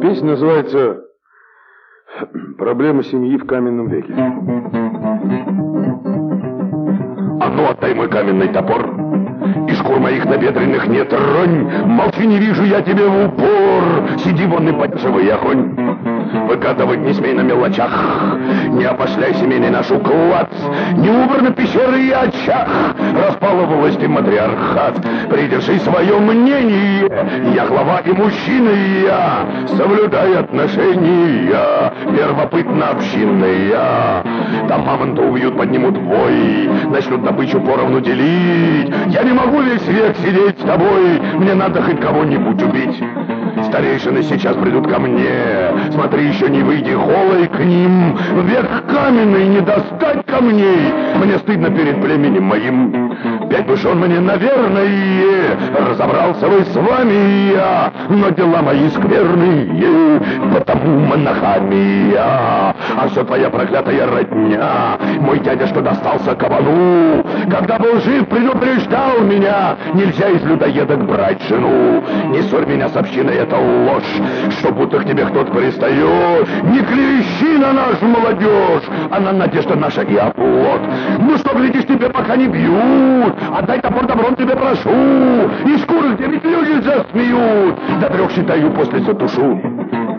Песня называется «Проблема семьи в каменном веке». А ну, отдай мой каменный топор, и шкур моих набедренных нет, ронь. Молчи, не вижу я тебе в упор. Сиди вон и подшивай огонь. Выкатывать не смей на мелочах, не опошляй семейный наш уклад. Не убраны пещеры и очаг, распала власть и матриархат. Придержи свое мнение, я глава и мужчина, и я соблюдай отношения первопытно общинные. Там мамонта убьют, поднимут вой, начнут добычу поровну делить. Я не могу весь век сидеть с тобой, мне надо хоть кого-нибудь убить. Старейшины сейчас придут ко мне, смотри, еще не выйди холой к ним. Век каменный, не достать камней, мне стыдно перед племенем моим. 5 душон мне, наверное, разобрался бы с вами я, но дела мои скверные, потому монохамия. А все твоя проклятая родня, мой дядя, что достался кабану, когда был жив, предупреждал меня, нельзя из людоедок брать жену. Не ссорь меня с общиной, это ложь, что будто к тебе кто-то пристает. Не клевещи на нашу молодежь, она надежда наша и оплот. Ну что, глядишь, тебе пока не бьют, отдай топор добром, тебе прошу, и шкуры, где ведь люди засмеют. До 3 считаю, после затушу.